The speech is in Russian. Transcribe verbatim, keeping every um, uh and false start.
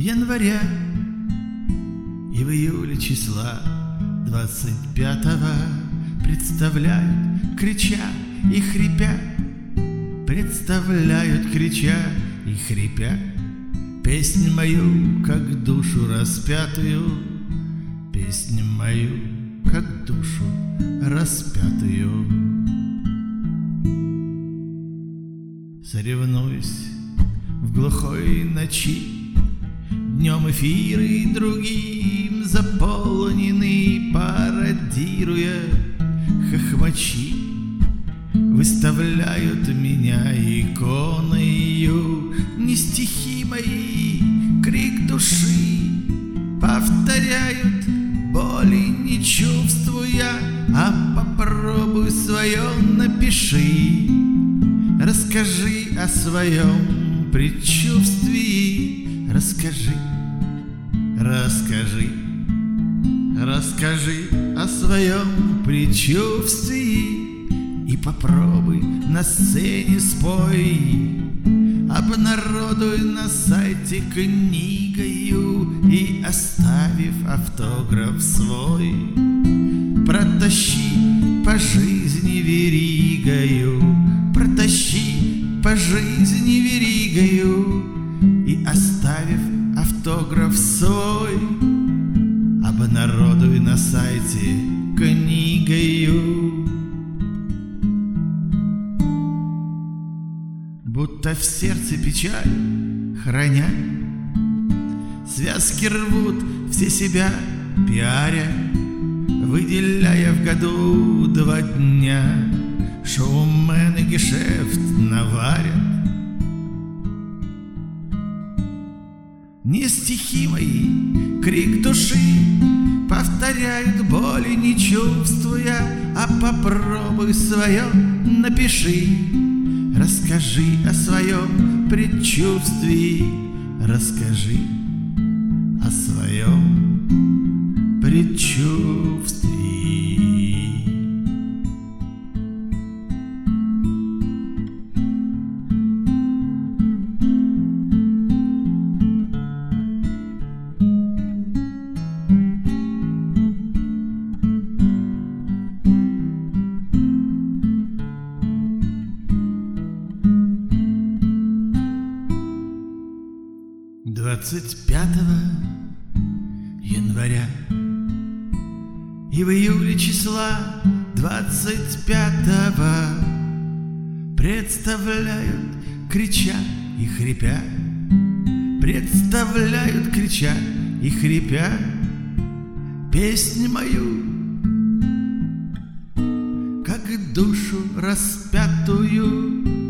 января, и в июле числа двадцать пятого представляют, крича и хрипя, представляют, крича и хрипя, песню мою, как душу распятую, песню мою, как душу распятую. Соревнуюсь в глухой ночи, днем эфиры другим заполнены, пародируя хохмачи, выставляют меня иконою, не стихи мои, крик души, повторяют, боли не чувствуя, а попробуй свое напиши, расскажи о своем предчувствии, расскажи, расскажи, расскажи о своем предчувствии и попробуй на сцене спой, обнародуй на сайте книгою и, оставив автограф свой, протащи по жизни веригою, протащи по жизни веригою и, оставив автограф свой, обнародуй на сайте книгою. Будто в сердце печаль храня, связки рвут все себя пиаря, выделяя в году два дня, шоумены гешефт наварят. Не стихи мои, крик души, повторяют, боли не чувствуя, а попробуй свое напиши, расскажи о своем предчувствии, расскажи о своем предчувствии. двадцать пятого января, и в июле числа двадцать пятого представляют, крича и хрипя, представляют, крича и хрипя, песню мою, как душу распятую,